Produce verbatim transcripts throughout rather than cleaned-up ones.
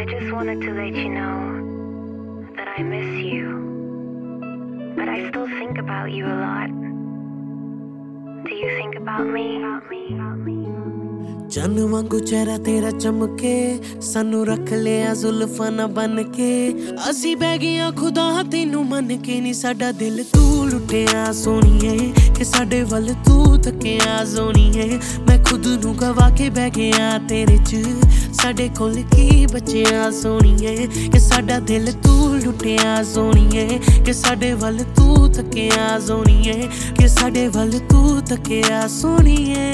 just wanted to let you know that I miss you, but I still think about you a lot. Do you think about me? चन्न वांगू चेहरा तेरा चमके सानू रख लिया जुल्फां ना बन के असी बह गया खुदा तेनू मन के नी साडा दिल तू लुटिया सोनीए कि साडे वल तू तकिया सोनीए मैं खुद नू गवा के बह गया तेरे च साडे कोल की बचिया सोनीए कि साडा दिल तू लुटिया सोनीए कि साडे वल तू तकिया सोनीए कि साडे वल तू तकिया सोनीए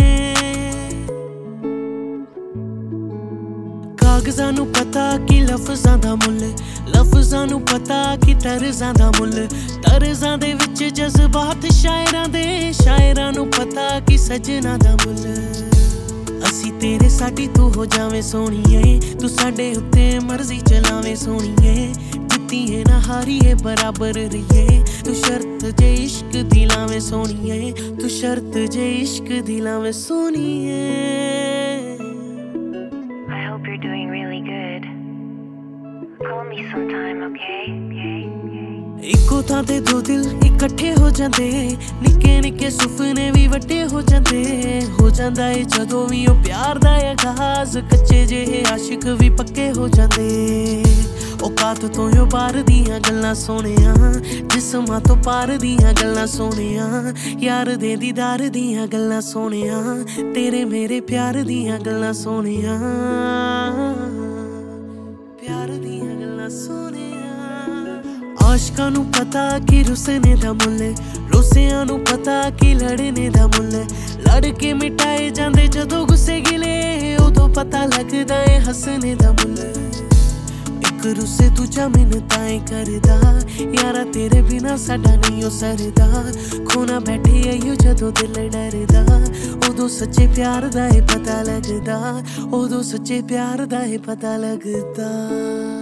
कागज़ां नू पता कि लफ्ज़ां दा मुल्ल लफ्ज़ां नू पता कि तर्ज़ां दा मुल्ल तर्ज़ां दे विच जज़्बात शायरां दे शायरां नू पता कि सजना दा मुल्ल असी तेरे साडी तू हो जावे सोनीए तू साडे उत्ते मर्जी चलावे सोनीए जित्तीए ना हारीए बराबर रहिए तू शर्त जे इश्क दी लावे सोनीए तू शर्त जे इश्क दी लावे सोनीए You're doing really good. Call me sometime, okay? इक्को थां ते दो दिल इकट्ठे हो जांदे निक्के निक्के सुपने भी वड्डे हो जांदे हो जांदा ए जदों भी ओ प्यार दा आगाज़ कच्चे जेहे आशिक भी पक्के हो जांदे औकात तो यो बार दियां गल्लां सोहणिया जिस्मां तो पार दियां गल्लां सोहणिया यार दे दीदार दियां गल्लां सोहणिया तेरे मेरे प्यार दियां गल्लां सोहणिया प्यार दियां गल्लां सोहणिया आशिकां नू पता कि रुसने दा मुल्ल रुसियां नू पता कि लड़ने दा मुल्ल लड़ के मिटाए जांदे जदों गुस्से गिले उदों पता लगदा ए हसने दा मुल्ल एक रुसे दूजा मिन्नतां करदा यारा तेरे बिना साडा नहीं ओ सरदा खोना बैठे आइयो जदों दिल डरदा उदों सच्चे प्यार दा ए पता लगदा उदों सच्चे प्यार दा ए पता लगदा।